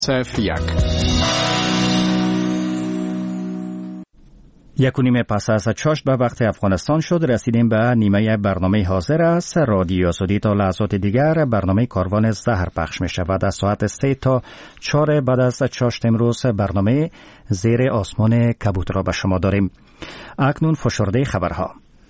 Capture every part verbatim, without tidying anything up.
صفر یک یک و نیم پس از چاشت به وقت افغانستان شد. رسیدیم به نیمه برنامه حاضر است. رادیو سعودی تا لحظات دیگر برنامه کاروان زهر پخش می شود. از ساعت سه تا چهار بعد از چاشت امروز برنامه زیر آسمان کبوتر را به شما داریم. اکنون فشرده خبرها.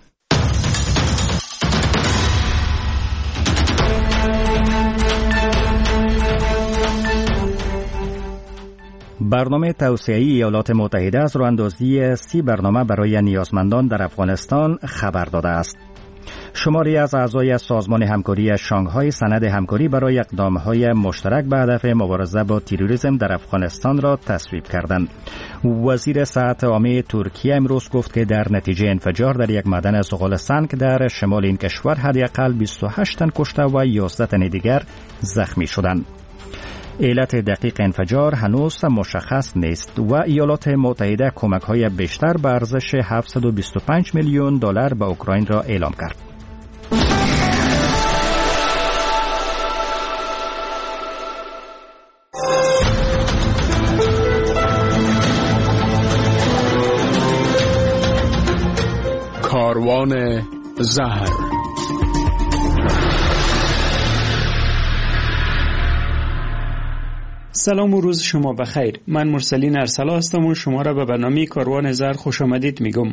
برنامه توسعه‌ای ایالات متحده از راه‌اندازی سی برنامه برای نیازمندان در افغانستان خبر داده است. شماری از اعضای سازمان همکاری شانگهای سند همکاری برای اقدام‌های مشترک به هدف مبارزه با تروریسم در افغانستان را تصویب کردند. وزیر صحت عامه ترکیه امروز گفت که در نتیجه انفجار در یک معدن زغال سنگ در شمال این کشور حداقل بیست و هشت تن کشته و یازده تن دیگر زخمی شدند. علت دقیق انفجار هنوز مشخص نیست و ایالات متحده کمک‌های بیشتر به ارزش هفتصد و بیست و پنج میلیون دلار به اوکراین را اعلام کرد. کاروان زهر. سلام و روز شما بخیر. من مرسلین ارسلا هستم و شما را به برنامه کاروان زهر خوش آمدید میگم.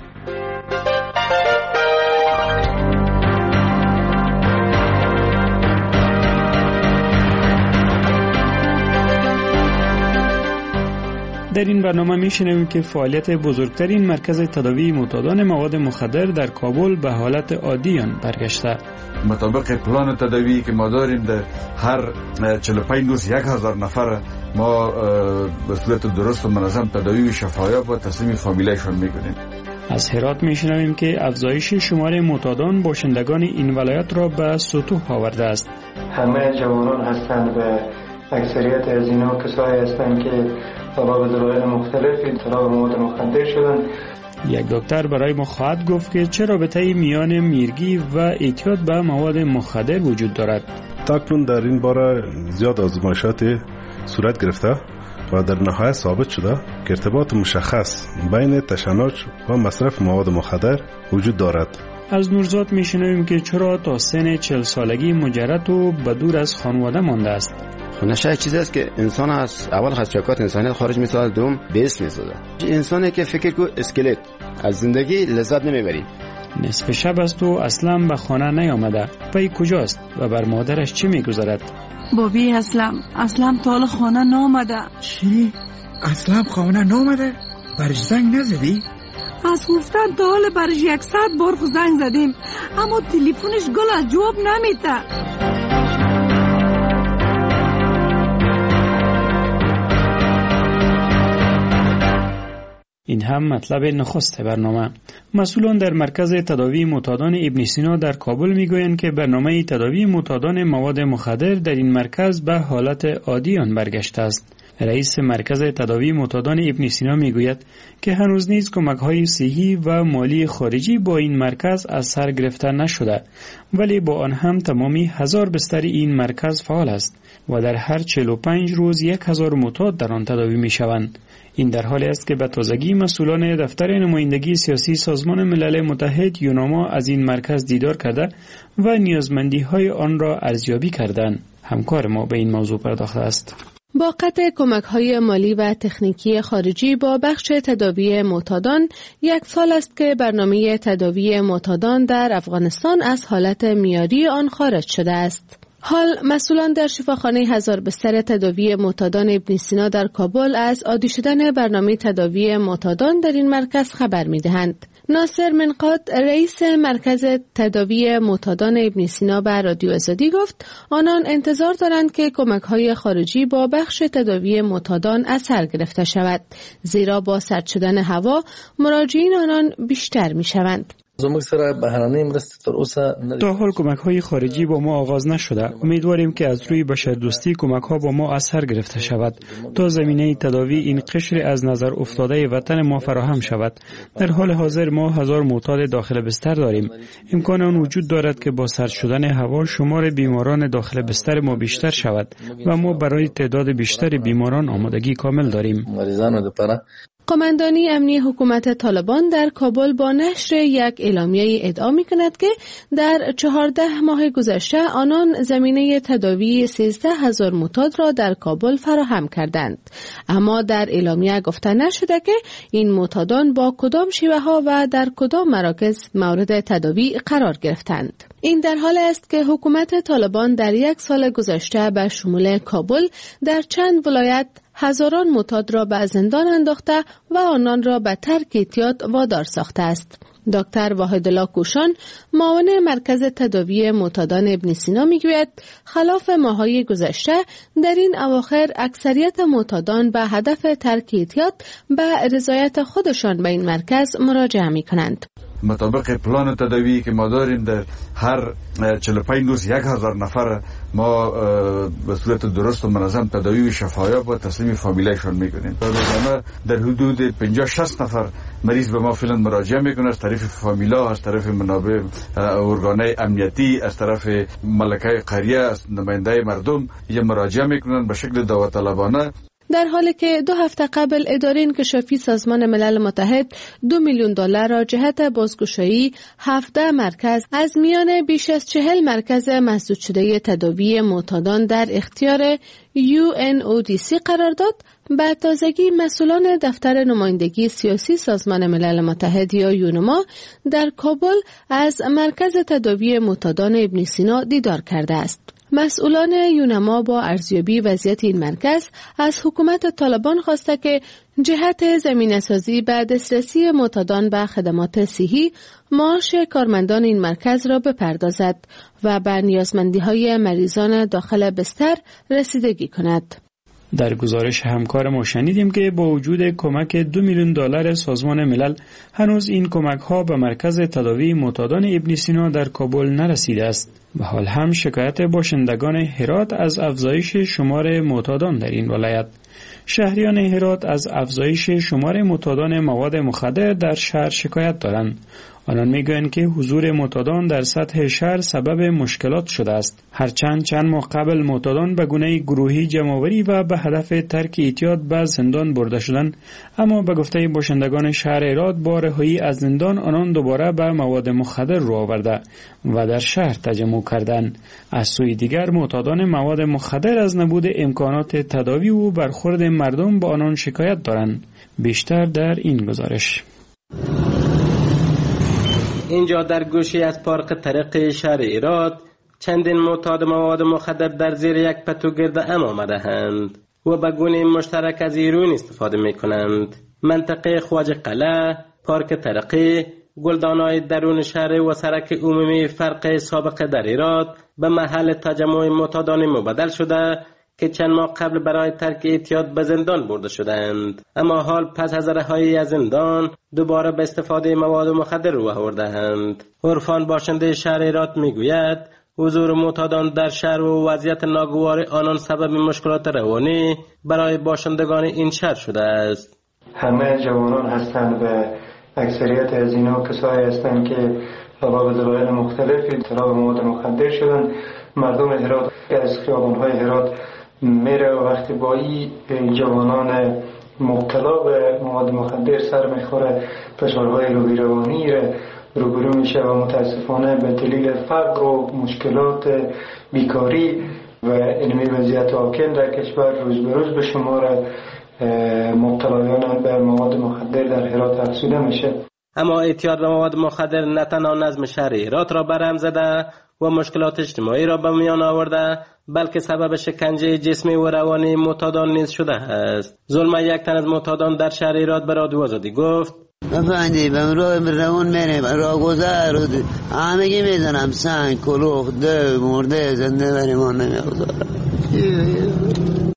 در این برنامه میشنویم که فعالیت بزرگترین مرکز تداوی معتادان مواد مخدر در کابل به حالت عادی آن برگشته. مطابق پلان تداوی که ما داریم در هر چهل و پنج روز یک هزار نفر ما به صورت درست و منظم تداوی و شفایاب و تسلیم فامیلشون میکنیم. از هرات میشنویم که افزایش شمار معتادان باشندگان این ولایت را به سطوح آورده است. همه جوانان هستند و اکثریت از اینا کسایی هستند که طبق دلایل مختلفی طلاق مواد مخدر شدن. یک دکتر برای ما خواهد گفت که چه رابطه‌ای میان میرگی و اعتیاد به مواد مخدر وجود دارد. تاکنون در این باره زیاد آزمایشات صورت گرفته و در نهایت ثابت شده که ارتباط مشخص بین تشنج و مصرف مواد مخدر وجود دارد. از نورزاد میشنویم که چرا تا سن چهل سالگی مجرد و بدور از خانواده مانده است. نشه چیزی است که انسان از اول خدشکات انسانیت خارج می‌سازد، دوم بیس می‌سازد. انسانی که فکر کو اسکلت از زندگی لذت نمیبری. نصف شب است و اصلا به خانه نیامده. پای کجاست و بر مادرش چی میگذارد؟ بابی اسلام اسلام تا حالا خانه نامده. چی؟ اسلام خانه نامده؟ برش زنگ نزدی؟ از گفتن تا حالا برش یکصد بار زنگ زدیم اما تلفنش گل از جواب نمیده. این هم مطلب نخست برنامه. مسئولان در مرکز تداوی معتادان ابن سینا در کابل میگویند که برنامه تداوی معتادان مواد مخدر در این مرکز به حالت عادی آن برگشته است. رئیس مرکز تداوی معتادان ابن سینا میگوید که هنوز نیز کمک‌های صحی و مالی خارجی با این مرکز از سر گرفته نشده، ولی با آن هم تمامی هزار بستر این مرکز فعال است و در هر چهل و پنج روز یک هزار معتاد در آن تداوی میشوند. این در حالی است که به تازگی مسئولان دفتر نمایندگی سیاسی سازمان ملل متحد یوناما از این مرکز دیدار کرده و نیازمندی‌های آن را ارزیابی کردند. همکار ما به این موضوع پرداخته است. با قطع کمک‌های مالی و تکنیکی خارجی با بخش تداوی معتادان یک سال است که برنامه تداوی معتادان در افغانستان از حالت معیاری آن خارج شده است. حال مسئولان در شفاخانه هزار بستر تداوی معتادان ابن سینا در کابل از عادی شدن برنامه تداوی معتادان در این مرکز خبر می‌دهند. ناصر منقاد رئیس مرکز تداوی معتادان ابن سینا به رادیو آزادی گفت آنان انتظار دارند که کمک‌های خارجی با بخش تداوی معتادان اثر گرفته شود، زیرا با سرد شدن هوا مراجعین آنان بیشتر می‌شوند. زموږ سره بهرانه مرستې تر اوسه تا حال کمک های خارجی با ما آغاز نشده. امیدواریم که از روی بشردوستی کمک ها با ما اثر گرفته شود تا زمینه تداوی این قشر از نظر افتاده وطن ما فراهم شود. در حال حاضر ما هزار معتاد داخل بستر داریم. امکان آن وجود دارد که با سرد شدن هوا شمار بیماران داخل بستر ما بیشتر شود و ما برای تعداد بیشتر بیماران آمادگی کامل داریم. قماندانی امنی حکومت طالبان در کابل با نشر یک اعلامیه ادعا می‌کند که در چهارده ماه گذشته آنان زمینه تداوی سیزده هزار معتاد را در کابل فراهم کردند. اما در اعلامیه گفته نشده که این معتادان با کدام شیوه ها و در کدام مراکز مورد تداوی قرار گرفتند. این در حال است که حکومت طالبان در یک سال گذشته به شمول کابل در چند ولایت هزاران معتاد را به زندان انداخته و آنان را به ترک اعتیاد وادار ساخته است. دکتر واحدالله کوشان معاون مرکز تداوی معتادان ابن سینا میگوید خلاف ماه‌های گذشته در این اواخر اکثریت معتادان به هدف ترک اعتیاد به رضایت خودشان به این مرکز مراجعه می‌کنند. مطابق پلان تداوی که ما داریم در هر چهل و پنج روز یک هزار نفر ما به صورت درست و منظم تداوی و شفایاب و تسلیم فامیلایشان میکنیم. روزانه در حدود پنجاه شصت نفر مریض به ما فعلا مراجعه میکنه از طرف فامیلا، از طرف منابع ارگانهای امنیتی، از طرف ملکه قریه، از نماینده مردم یه مراجعه میکنن به شکل داوطلبانه. در حالی که دو هفته قبل اداره انکشافی سازمان ملل متحد دو میلیون دلار را جهت بازگشایی هفده مرکز از میان بیش از چهل مرکز مسدود شده تداوی معتادان در اختیار یو ان او دی سی قرار داد، به تازگی مسئولان دفتر نمایندگی سیاسی سازمان ملل متحد یا یونما در کابل از مرکز تداوی معتادان ابن سینا دیدار کرده است. مسئولان یونما با ارزیابی وضعیت این مرکز از حکومت طالبان خواسته که جهت زمینه‌سازی به دسترسی معتادان به خدمات صحی معاش کارمندان این مرکز را بپردازد و به نیازمندی‌های مریضان داخل بستر رسیدگی کند. در گزارش همکار ما شنیدیم که با وجود کمک دو میلیون دلار سازمان ملل هنوز این کمک ها به مرکز تداوی معتادان ابن سینا در کابل نرسیده است. به حال هم شکایت باشندگان هرات از افزایش شمار معتادان در این ولایت. شهریان هرات از افزایش شمار معتادان مواد مخدر در شهر شکایت دارند. آنان میگویند که حضور معتادان در سطح شهر سبب مشکلات شده است. هرچند چند ماه قبل معتادان به گونه گروهی جمع‌آوری و به هدف ترک اعتیاد به زندان برده شدند، اما به گفته باشندگان شهر هرات با رهایی از زندان آنان دوباره به مواد مخدر رو آورده و در شهر تجمع کردند. از سوی دیگر معتادان مواد مخدر از نبود امکانات تداوی و برخورد مردم با آنان شکایت دارند. بیشتر در این گزارش. اینجا در گوشه از پارک طریق شهر هرات چندین معتاد مواد مخدر در زیر یک پتو گرد هم آمده هند و به گونه مشترک از هیروئین استفاده می کنند. منطقه خواجه قلعه، پارک طریقی، گلدانهای درون شهر و سرک عمومی فرق سابق در هرات به محل تجمع معتادان مبدل شده که چند ماه قبل برای ترک اعتیاد به زندان برده شدند، اما حال پس از رهایی از زندان دوباره به استفاده مواد مخدر رو آورده‌اند. عرفان باشنده شهر هرات میگوید حضور معتادان در شهر و وضعیت ناگوار آنان سبب مشکلات روانی برای باشندگان این شهر شده است. همه جوانان هستند و اکثریت از اینا کسایی هستند که به دلایل مختلفی اطلاع مواد مخدر شدند. مردم هرات از خیابان‌های هرات میره و وقتی با این جوانان مبتلا به مواد مخدر سر میخوره فشارهای روحی روانی روبرو میشه و متاسفانه به دلیل فقر و مشکلات بیکاری و علمی وضعیت حاکم در کشور روز به روز به شمار مبتلایان به مواد مخدر در هرات افزوده میشه. اما اعتیاد به مواد مخدر نه تنها نظم شهر هرات را برهم زده و مشکلات اجتماعی را به میان آورده، بلکه سبب شکنجه جسمی و روانی معتادان نیز شده است. ظلم یک تن از معتادان در شهر هرات به رادیو آزادی گفت: بفندی به راه روان میریم راه گذر همگی میزنم سنگ کلوخ ده مرده زنده بریمان نمیگذارم.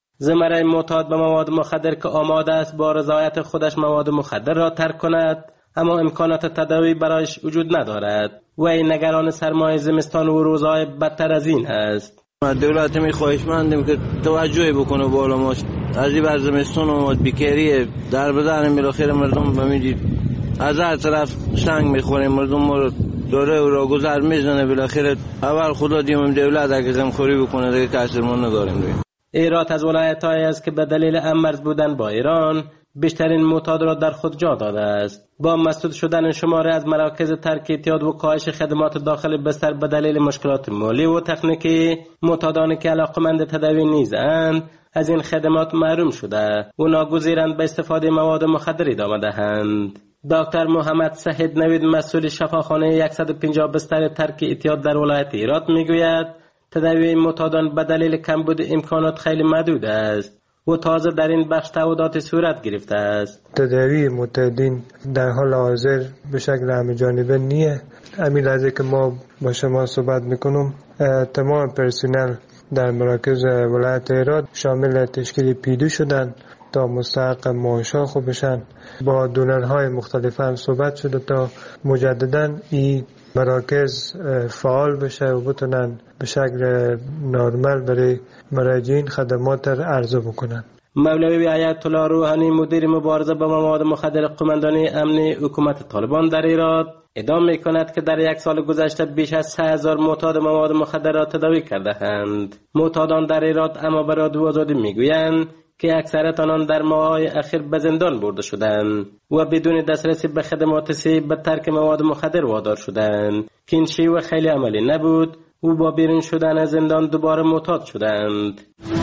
زمره معتاد به مواد مخدر که آماده است با رضایت خودش مواد مخدر را ترک کند، اما امکانات تداوی برایش وجود ندارد و این نگران سرمای زمستان و روزهای بدتر از این است. دولت می خواهشمندیم که توجه بکنه بالا ما از این بر زمستان و بیکاری در بدن بالاخره مردم بمیدید از هر طرف سنگ میخوریم، مردم ما رو داره و را گذر میزنه. بالاخره اول خدا دیم دولت اگه غمخوری بکنه دیگه کسی ما نداریم. ایرات از ولایت‌هایی است که به دلیل امرز بودن با ایران بیشترین معتاد را در خود جا داده است. با مسدود شدن شماره از مراکز ترک اعتیاد و کاهش خدمات داخل بستر به دلیل مشکلات مالی و تکنیکی، معتادانی که علاقمند تداوی نیزند از این خدمات محروم شده و ناگزیرند به استفاده مواد مخدر ادامه دهند. دکتر محمد سهید نوید مسئول شفاخانه صد و پنجاه بستر ترک اعتیاد در ولایت ایرات میگوید تداوی معتادان به دلیل کمبود امکانات خیلی محدود است و تازه در این بخش تعهدات صورت گرفته است. تداوی معتادین در حال حاضر به شکل همه جانبه نیه. همین لحظه که ما با شما صحبت میکنم تمام پرسنل در مراکز ولایت ایرات شامل تشکیل پیدو شدن تا مستحق معاشا خوب بشن. با دونرهای مختلف هم صحبت شده تا مجددا این مراکز فعال بشه و بتونن به شکل نرمال برای مراجعین خدمات را عرضه بکنن. مولوی آیت الله روحانی مدیر مبارزه با مواد مخدر قماندانی امنی حکومت طالبان در ایران ادعا می‌کند که در یک سال گذشته بیش از سه هزار معتاد مواد مخدر را تداوی کرده‌اند. معتادان در ایران اما به رادیو آزادی می‌گویند که اکثریت آنان در ماه‌های اخیر به زندان برده شدند و بدون دسترسی به خدمات صحی به ترک مواد مخدر وادار شدند که این شیوه خیلی عملی نبود و با بیرون شدن از زندان دوباره معتاد شدند.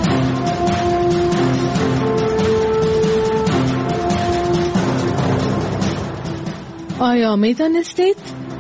آیا می‌دانستید؟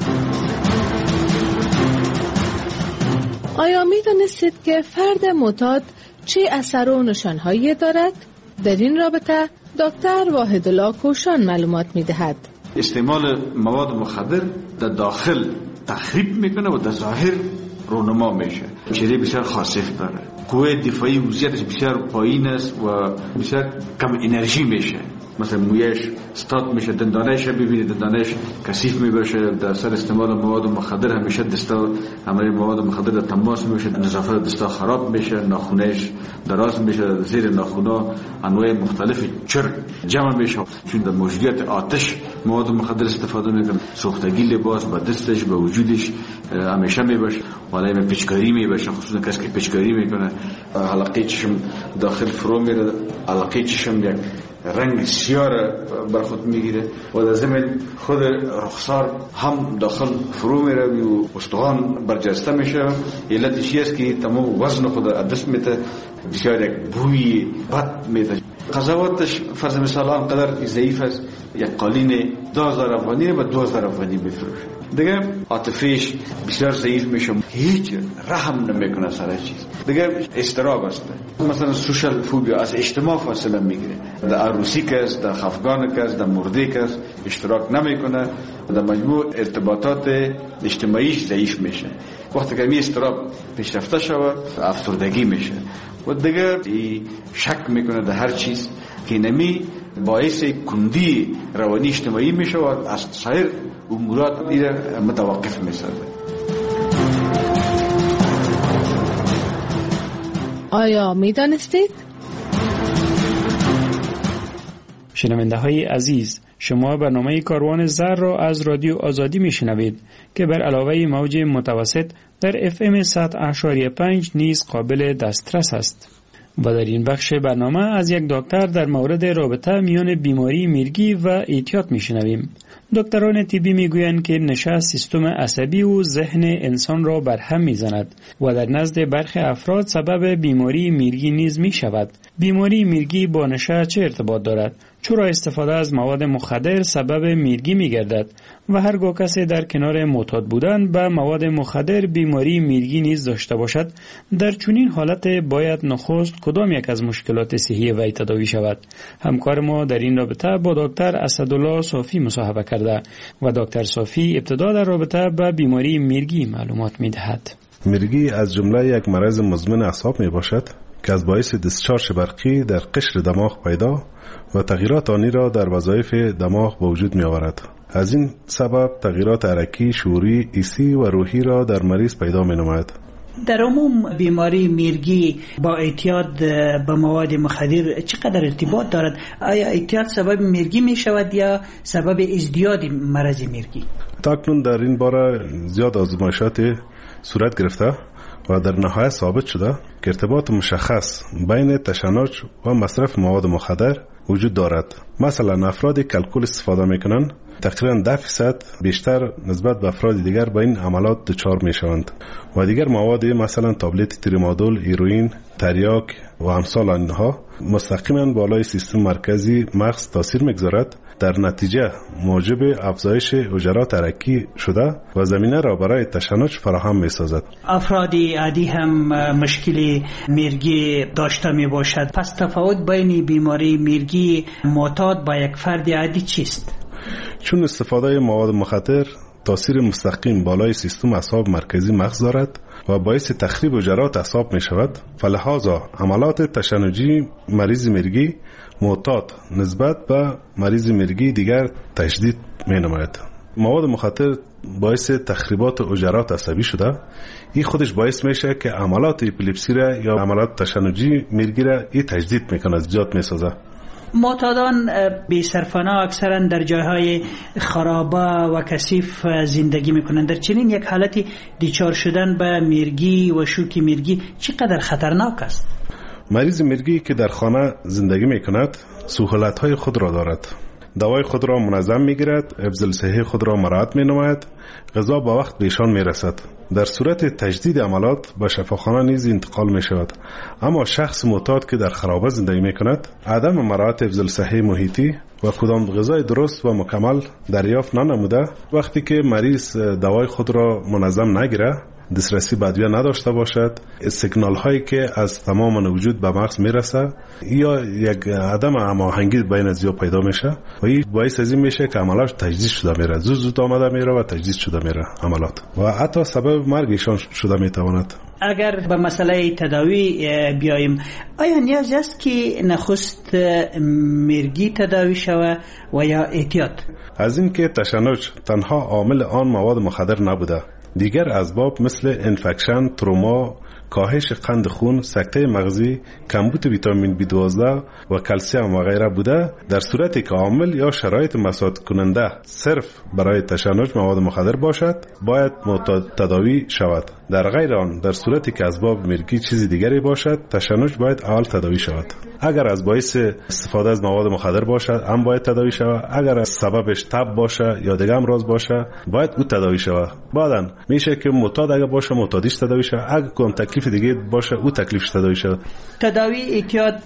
آیا می‌دانستید که فرد معتاد چه اثر و نشانهایی دارد؟ در این رابطه دکتر واحدالله کوشان معلومات می‌دهد. استعمال مواد مخدر در داخل تخریب میکنه و در ظاهر رونما میشه. چهره بسیار خاصف داره. قوه دفاعی وضعیتش بسیار پایین است و بسیار کم انرژی میشه. مثلا مویش استاد میشه، دندانش ببینید دندانش کثیف میبشه. در اثر استعمال مواد مخدر همیشه دستا عملی مواد مخدر در تماس میشه، نظافت دستا خراب میشه، ناخونش دراز میشه، زیر ناخونا انواع مختلف چرک جمع میشه چون در موجودیت آتش مواد مخدر استفاده میکنه. سوختگی لباس با دستش به وجودش همیشه میبشه، ولی به پیچکاری میبشه، خصوصا کسی که پیچکاری میکنه حلقه چشم داخل فرو میره، حلقه چشم یک رنگ سیاه بر خود میگیره و در ضمن خود رخسار هم داخل فرو میره و استخوان برجسته میشه. علتش است که تمام وزن خود دست میده، بسیار یک بوی بد میده. قضاوتش فرض مثال آنقدر ضعیف است یک قالین دو هزار افغانی و دو هزار افغانی میفروشه. دیگه عاطفیش بسیار ضعیف میشه، هیچ رحم نمیکنه سر چیز. دیگه استراب است. مثلا سوشال فوبیا، از اجتماع فاصله میگیره. در عروسی کس، در خفگان کس، در مرده کس اشتراک نمیکنه، در مجموع ارتباطات اجتماعیش ضعیف میشه. وقتی که می استراب پیشرفته شود افسردگی میشه و دیگه شک میکنه در هر چیز که نمی باعث کندی روانی اجتماعی میشه و از سایر امورات دیگه متوقف میشه. آیا میدانستید؟ شنونده های عزیز، شما برنامه کاروان زر را از رادیو آزادی میشنوید که بر علاوه موج متوسط در اف ام صد و پنج و پنج نیز قابل دسترس است. و در این بخش برنامه از یک دکتر در مورد رابطه میان بیماری میرگی و اعتیاد میشنویم. دکتران طبی میگویند که نشه سیستم عصبی و ذهن انسان را برهم میزند و در نزد برخی افراد سبب بیماری میرگی نیز میشود. بیماری میرگی با نشه چه ارتباط دارد؟ چرا استفاده از مواد مخدر سبب میرگی میگردد و هرگاه کسی در کنار معتاد بودن به مواد مخدر بیماری میرگی نیز داشته باشد، در چنین حالت باید نخست کدام یک از مشکلات صحی وی تداوی شود؟ همکار ما در این رابطه با دکتر اسدالله صافی مصاحبه کرده و دکتر صافی ابتدا در رابطه با بیماری میرگی معلومات میدهد. میرگی از جمله یک مرض مزمن اعصاب می باشد که از باعث دیسچارژ برقی در قشر دماغ پیدا و تغییرات آنی را در وظایف دماغ به وجود می آورد. از این سبب تغییرات حرکی، شعوری، حسی و روحی را در مریض پیدا می نماید. در عموم بیماری میرگی با اعتیاد به مواد مخدر چقدر ارتباط دارد؟ آیا اعتیاد سبب میرگی می شود یا سبب ازدیاد مرض میرگی؟ تاکنون در این باره زیاد آزمایشات صورت گرفته و در نهایت ثابت شده که ارتباط مشخص بین تشنج و مصرف مواد مخدر وجود دارد. مثلا افرادی که الکل استفاده میکنند تقریبا ده فیصد بیشتر نسبت به افراد دیگر به این عملات دچار میشوند و دیگر مواد مثلا تابلت تریمادول، هیروئین، تریاک و امثال آنها مستقیما بالای سیستم مرکزی مغز تاثیر میگذارد، در نتیجه موجب افزایش حجرات حرکی شده و زمینه را برای تشنج فراهم می‌سازد. افرادی عادی هم مشکل میرگی داشته می باشد. پس تفاوت بین بیماری میرگی معتاد با یک فرد عادی چیست؟ چون استفاده مواد مخدر تاثیر مستقیم بالای سیستم اعصاب مرکزی مغز دارد و باعث تخریب حجرات اعصاب می شود، فلهذا عملات تشنجی مریض میرگی معتاد نسبت به مریض میرگی دیگر تشدید می نماید. مواد مخدر باعث تخریبات حجرات عصبی شده، این خودش باعث میشه که عملات اپیلپسی را یا عملات تشنجی میرگی را این تجدید میکنه، زیاد میسازه. معتادان بی سرپناه اکثرا در جایهای خرابه و کثیف زندگی میکنند. در چنین یک حالتی دچار شدن به میرگی و شوک میرگی چقدر خطرناک است؟ مریض میرگی که در خانه زندگی میکند سهولت‌های خود را دارد. دوای خود را منظم میگیرد، حفظ صحی خود را مراعات مینماید، غذا با وقت به ایشان میرسد. در صورت تجدید عملات به شفاخانه نیز انتقال می شود. اما شخص معتاد که در خرابه زندگی می کند عدم مراعات حفظ صحی محیطی و کدام غذای درست و مکمل دریافت ننموده، وقتی که مریض دوای خود را منظم نگیره، دسترسی به ادویه نداشته باشد، سیگنال هایی که از تمام وجود به مغز میرسه یا یک عدم هماهنگی بین ازیا پیدا میشه و این باعث از این میشه که عملات تجدید شده میره، زود زود آمده میره و تجدید شده میره عملات و حتی سبب مرگشان شده میتواند. اگر به مسئله تداوی بیاییم، آیا نیاز است که نخست میرگی تداوی شود و یا اعتیاد؟ از این که تشنج تنها عامل آن مواد مخدر نبوده، دیگر اسباب مثل انفکشن، تروما، کاهش قند خون، سکته مغزی، کمبود ویتامین بی دوازده و کلسیم و غیره بوده. در صورتی که عامل یا شرایط مساعد کننده صرف برای تشنج مواد مخدر باشد، باید معتاد تداوی شود. در غیر آن، در صورتی که اسباب میرگی چیزی دیگری باشد، تشنج باید اول تداوی شود. اگر از باعث استفاده از مواد مخدر باشد، هم باید تداوی شود. اگر از سببش تب باشه یا دیگه امراض باشه، باید او تداوی شود. بعداً میشه که معتاد اگر باشه معتادیش تداوی شود، اگر کوم تکلیف دیگه باشه او تکلیفش تداوی شود. تداوی اعتیاد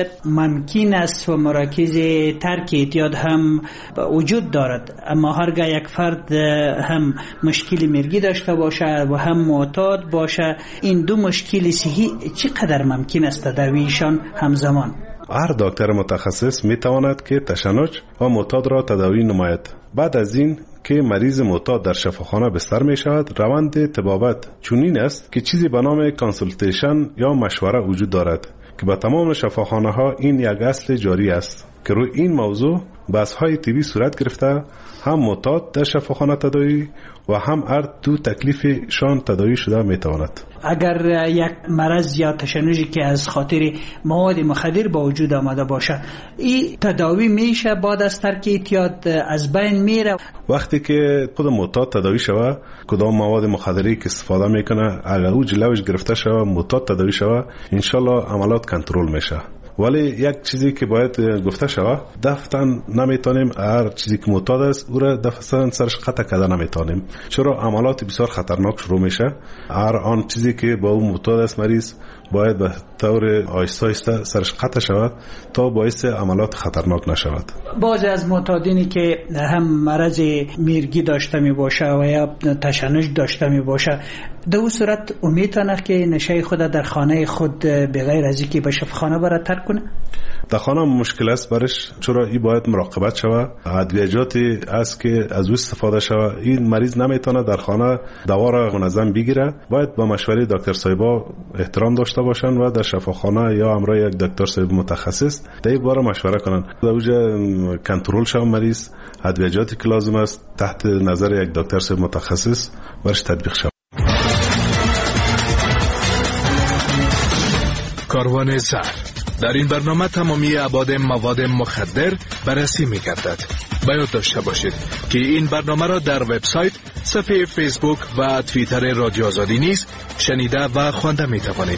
ممکن است و مراکز ترک اعتیاد هم وجود دارد، اما هرگاه یک فرد هم مشکل میرگی داشته باشه و هم معتاد باشه، این دو مشکل صحی چقدر ممکن است تداویشان همزمان؟ هر دکتر متخصص میتواند که تشنج و معتاد را تداوی نماید. بعد از این که مریض معتاد در شفاخانه بستر می شود، روند طبابت چنین است که چیزی به نام کانسولتیشن یا مشوره وجود دارد که به تمام شفاخانه ها این یک اصل جاری است که روی این موضوع بحث های طبی صورت گرفته، هم معتاد در شفاخانه تداوی و هم هر دو تکلیفشان تداوی شده می تواند. اگر یک مرض یا تشنجی که از خاطر مواد مخدر با وجود آمده باشه، این تداوی میشه بعد از ترک اعتیاد از بین میره؟ وقتی که خود معتاد تداوی شود، کدام مواد مخدری که استفاده میکنه اگر او جلوش گرفته شود، معتاد تداوی شود، انشالله عملات کنترل میشه. ولی یک چیزی که باید گفته شود، دفتن نمیتونیم هر چیزی که معتاد است او را دفتن سرش قطع کرده نمیتونیم، چرا عملات بسیار خطرناک شروع میشه. هر آن چیزی که با او معتاد است مریض باید به طور آهسته آهسته سرش قطع شود تا باعث عملات خطرناک نشود. بعضی از معتادینی که هم مرض میرگی داشته می باشه و یا تشنج داشته می باشه، در اون صورت امید تانه که نشه خود در خانه خود بغیر از اینکه به شفاخانه برای ترک کنه؟ در خانه مشکل است برش، چرا این باید مراقبت شوه، ادویجاتی است که از او استفاده شوه. این مریض نمیتونه در خانه دوا را منظم بگیره، باید با مشوره دکتر صاحبا احترام داشته باشن و در شفاخانه یا همراه یک دکتر صاحب متخصص در این باره مشوره کنن. در اوجه کنترل شوه مریض، ادویجاتی که لازم است تحت نظر یک دکتر صاحب متخصص برش تطبیق شوه. کاروان زهر. در این برنامه تمامی ابعاد مواد مخدر بررسی می‌گردد. باید داشته باشید که این برنامه را در وبسایت، صفحه فیسبوک و توییتر رادیو آزادی نیز شنیده و خوانده می‌توانید.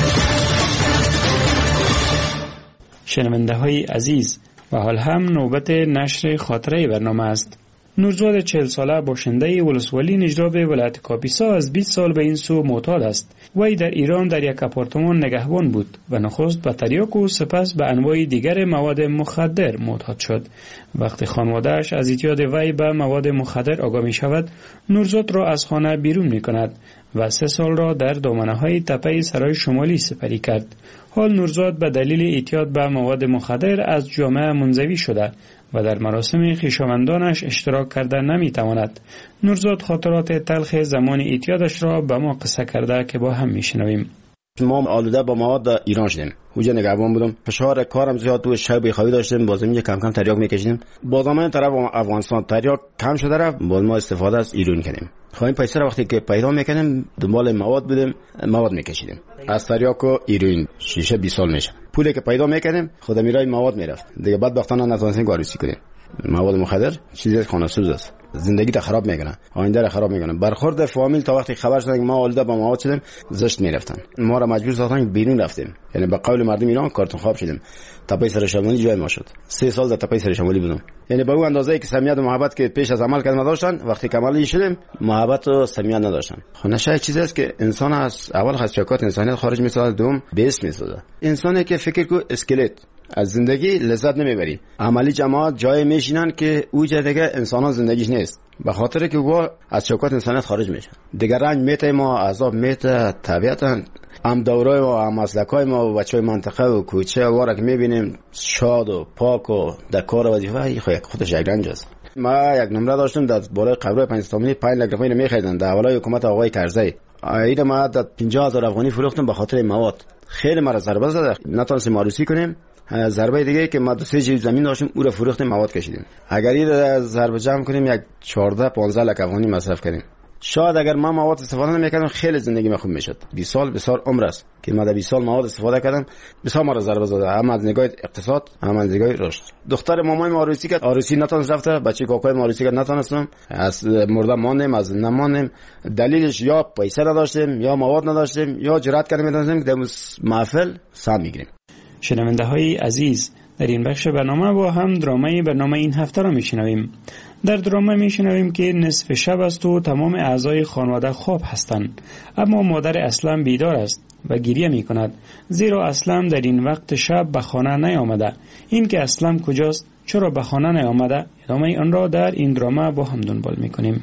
شنونده های عزیز، و حال هم نوبت نشر خاطره برنامه است. نورزاد چهل ساله باشنده ولسوالی نجراب ولایت کاپیسا از بیست سال به این سو معتاد است. وی در ایران در یک آپارتمان نگهبان بود و نخست به تریاک و سپس به انواع دیگر مواد مخدر معتاد شد. وقتی خانواده‌اش از اعتیاد وی به مواد مخدر آگاه می شود، نورزاد را از خانه بیرون می کند و سه سال را در دامنه‌های تپه سرای شمالی سپری کرد. حال نورزاد به دلیل اعتیاد به مواد مخدر از جامعه منزوی شده و در مراسم خویشاوندانش اشتراک کرده نمیتواند. نورزاد خاطرات تلخ زمان اعتیادش را به ما قصه کرده که با هم میشنویم. ما آلوده با مواد ایران شدیم. اونجا نگهبان بودم. فشار کارم زیاد بود، شب خوابی داشتیم، بازم یه کم کم تریاک میکشیدیم. با زمان طرف افغانستان تریاک کم شده رفت، باز ما استفاده از ایران کردیم. خواهیم پیسر وقتی که پیدا میکنیم دنبال مواد بودیم، مواد میکشیدیم. از تریاک و ایران شیشه بیست سال میشه. پولی که پیدا میکنیم خود میرای مواد میرفت. دیگه بدبختانه نتونستیم گاریسی کنیم. مواد مخدر چیزی خانه سوز است. زندگی تا خراب میکنه، آینده را خراب میکنه. برخورد فامیل تا وقتی خبر شدن که ما آلوده با مواد شدیم زشت میرفتن. ما را مجبور ساختن بیرون رفتیم. یعنی به قول مردم ایران کارتون خواب شدیم. تپه سر شمالی جای ما شد. سه سال در تپه سر شمالی بودم. یعنی به اون اندازه‌ای که صمیمیت و محبت که پیش از عمل کردن نداشتن، وقتی کمالی شدیم محبت و صمیمیت نداشتن. خب نشه چیزی است که انسان از اول خاصیت انسانیت خارج میسازه، دوم بیس میسازه. انسانی که فکر کو اسکلت از زندگی لذت نمیبری. عملی جماعت جای میشینن که او جای دیگه انسانان زندگیش نیست، به خاطر که او از شوکات انسانیت خارج میشه. دیگه رنج میته، ما عذاب میته، طبیعتا هم دورای ما، هم مسلکای ما و بچهای منطقه و کوچه واره که میبینیم شاد و پاک و در کار و وظیفه، خودش یک رنج است. ما یک نمره داشتم در بالای قبرای پنجستانی پنج لک روپیه میخریدن در اولای حکومت آقای کرزی. ایده ما در پنجاه هزار افغانی فروختم به خاطر مواد. خیلی مرا ضربه زد، نتونستیم عروسی کنیم. ضربه دیگه که ما دو سه جیب زمین داشتیم او را فروختیم، مواد کشیدیم. اگر این ضربه جمع کنیم یک چهارده پانزده لک افغانی مصرف کنیم. شاید اگر ما مواد استفاده نمیکردم خیلی زندگی من خوب میشد. بیست سال بسیار عمر است که ما در بیست سال مواد استفاده کردم، بسیار مرا ضربه زده، هم از نگاه اقتصاد هم از نگاه رشد. دختر مامان ما عروسی کرد، عروسی نتونست رفته، بچه کاکای ما عروسی کرد نتونستم، از مرده ماندیم، از نماندیم. دلیلش یا پیسه نداشتیم، یا مواد نداشتیم، یا جرأت کردیم نداشتیم که در محفل سهم میگیریم. شنونده های عزیز، در این بخش برنامه با هم درامه برنامه این هفته را میشنویم. در درامه میشنویم که نصف شب است و تمام اعضای خانواده خواب هستند، اما مادر اسلم بیدار است و گریه می کند، زیرا اسلم در این وقت شب به خانه نیامده. این که اسلم کجاست، چرا به خانه نیامده، ادامه آن را در این درامه با هم دنبال میکنیم.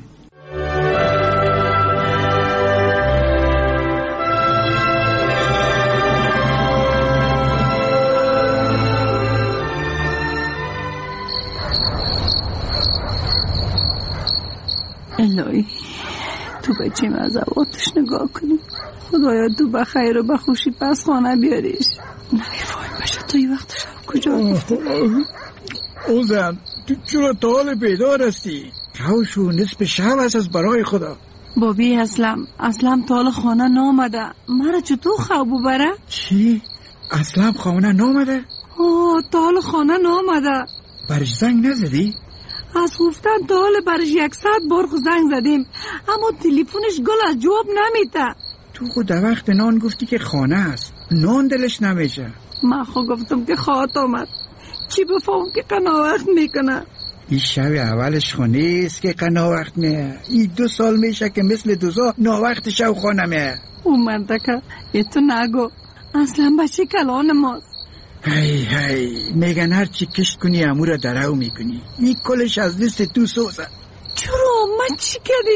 الهی تو بچه من از عواطش نگاه کنی، خدایا تو بخیر و بخوشی پس خانه بیاریش. نمیفایم بشه تا این وقت شب کجا گفته. او زن تو چرا تا حال بیدار هستی؟ خوشو نصف شب هست از برای خدا. بابی اسلم اسلم تا حال خانه نامده، مرا چطور خواب ببره؟ چی؟ اسلم خانه نامده؟ آه تا حال خانه نامده. برش زنگ نزدی؟ از گفتن تا حال برش یکصد بار زنگ زدیم، اما تلفنش گل از جواب نمیده. تو خود در وقت نان گفتی که خانه است، نان دلش نمیشه. من خود گفتم که خواهد آمد، چی بفهم که قناوقت میکنه. این شب اولش خانه است که قناوقت میه، این دو سال میشه که مثل دوزا ناوقت شب خانه میه. او منطقه یه تو نگو، اصلا بچه کلان ماست. هی هی میگن هر چی کشت کنی امورا درو میکنی، این کلش از دست تو سوزه. چرا؟ من چی کردیم؟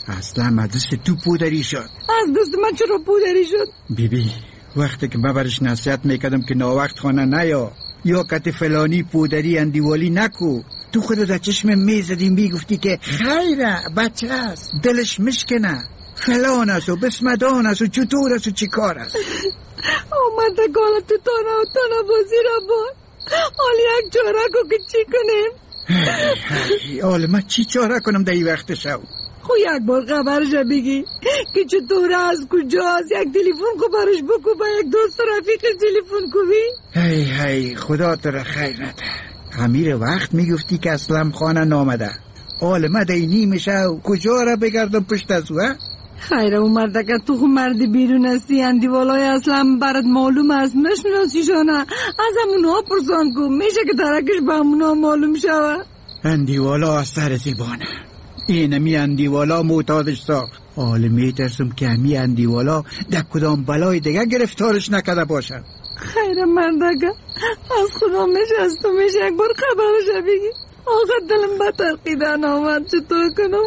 اصلا از دست تو پودری شد. از دست من چرا پودری شد؟ بیبی وقتی که من برش نصیحت میکردم که ناوقت خانه نیا یا کت فلانی پودری اندیوالی نکو، تو خود در چشم میزدی میگفتی که خیره بچه است دلش مشکنه فلان است و بسمدان است و چطور است و چی کار است. آمده گالا تو تانه و تانه بازی را بار حالی یک چاره کو که چی کنیم؟ حالا من چی چاره کنم در این وقت شو؟ خو یک بار خبرش بگی که چطور از کجاست، یک تلفن کو برش بکو با یک دوست رفیقش تلفن کو بی. هی هی خدا تو را خیر نده. امیر وقت میگفتی که اسلم خانه نامده، حال من در نیمه شو کجا را بگردم پشت از او؟ خیره او مرده که تو خو مردی بیرون هستی اندیوالای اسلم برات معلوم است نشناسیشانه، از همونا پرسان کو میشه که درکش به همونا معلوم شوه. اندیوالا از سر زیبانه، اینمی اندیوالا معتادش ساخت. حال میترسم که همی اندیوالا در کدام بلای دیگه گرفتارش نکده باشد. خیره مردگه از خدا میشه از تو میشه یک بار خبرش بگی. آخه دلم به ترقیدن آمد چطور کنم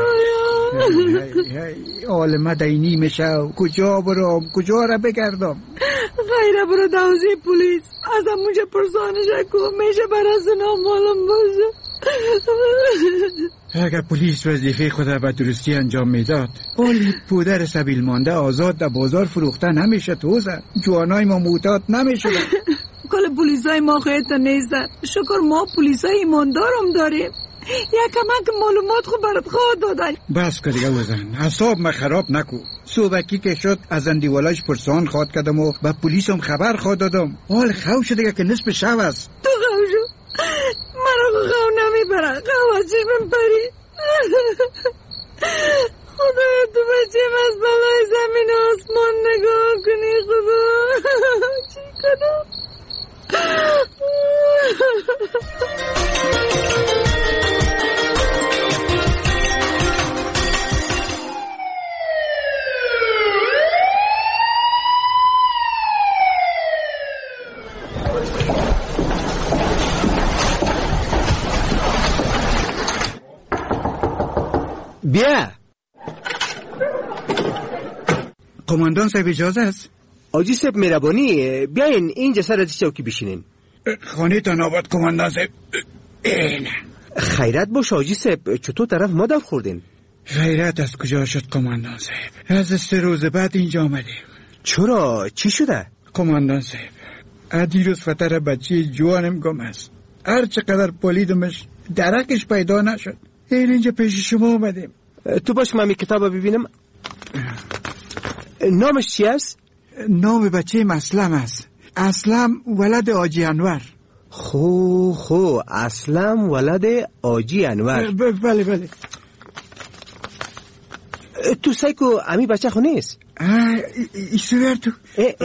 خدایا. حال من دینی میشه کجا برام کجا را بگردم؟ خیره برو دوزی پولیس از همونجا پرسانش کو میشه برای نامعلوم باشه. اگر پلیس وظیفه خود به درستی انجام میداد حالی پودر سبیل مانده آزاد در بازار فروخته نمیشه. توزه جوانای ما معتاد نمیشه. کل پلیسای ما خیلی نیستن، شکر ما پلیسای ایماندارم داریم. یک کمک معلومات خود برات خواه دادن. بس که دیگه وزن حساب ما خراب نکو. صوبکی که شد از اندیوالاش پرسان خواد کردم و به پلیسم خبر خواد دادم. حال خو شده که نصف شب است. تو خو شو مرا خو نمیبره خو از چشمم پری. خدای تو بچیم از بلای زمین و آسمان نگاه کنی خدا. چی کنم؟ بیا. قماندان صاحب اجازه است؟ آجی صاحب مهربانی بیاین اینجا سر از چوکی بشینین. خانه تا ناباد قماندان صاحب. اینه خیرت باش آجی صاحب، چطور طرف ما در خوردین؟ خیرت از کجا شد قماندان صاحب؟ از سه روز بعد اینجا آمدیم. چرا؟ چی شده؟ قماندان صاحب دیروز فتر بچه جوانم گم است. هر چقدر پلیدمش درکش پیدا نشد. این اینجا پیش شما آمدیم. تو باش من می کتاب ببینم. نامش چی است؟ نام بچه اسلم است. اسلم ولد آجی انور. خو خو اسلم ولد آجی انور. بله بله. تو سایکو امی بچه خو نیست؟ ایسو ور تو.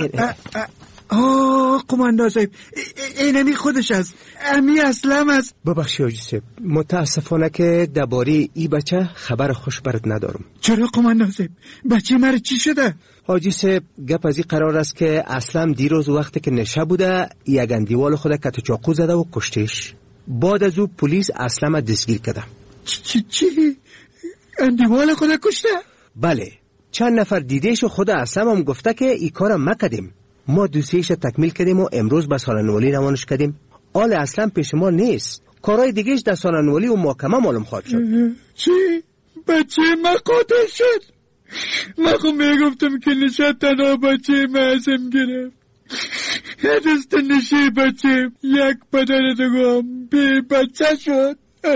آه قماندان صاحب اینمی خودش است. امی اسلم است. ببخشی آجی صاحب، متاسفانه که درباره ای بچه خبر خوش برات ندارم. چرا قماندان صاحب؟ بچه مرا چی شده؟ حاجی صاحب گپ از این قرار است که اسلم دیروز وقتی که نشه بوده یک اندیوال خود کت چاقو زده و کشتش. بعد از او پلیس اسلم دستگیر کرده. چی چی؟ اندیوال خود کشته؟ بله، چند نفر دیدهش و خود اسلم هم گفته که این کارم مکدیم. ما دوسیش تکمیل کردیم و امروز به سالنوالی روانش کردیم. آل اسلم پیش ما نیست، کارهای دیگهش در سالنوالی و محکمه معلوم خواهد شد. چی؟ بچه ما قاتل شد؟ من خود میگفتم که نشه تنها بچه معصم گرفت. دست نشه بچه یک پدر دگم بی بچه شد.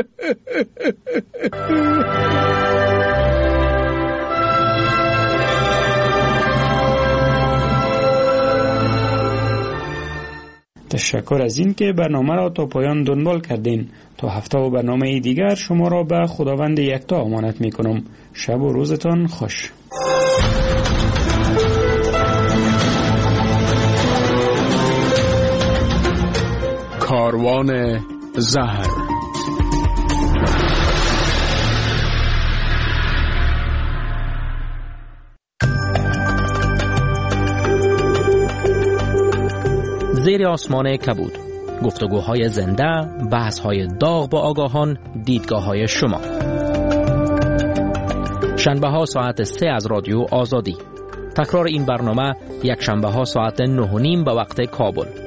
تشکر از این که برنامه را تا پایان دنبال کردین. تا هفته و برنامه دیگر شما را به خداوند یکتا امانت می کنم. شب و روزتان خوش. کاروان زهر. زیر آسمان کبود، گفتگوهای زنده، بحثهای داغ با آگاهان، دیدگاههای شما. شنبه ها ساعت سه از رادیو آزادی. تکرار این برنامه یک شنبه ها ساعت نه و نیم به وقت کابل.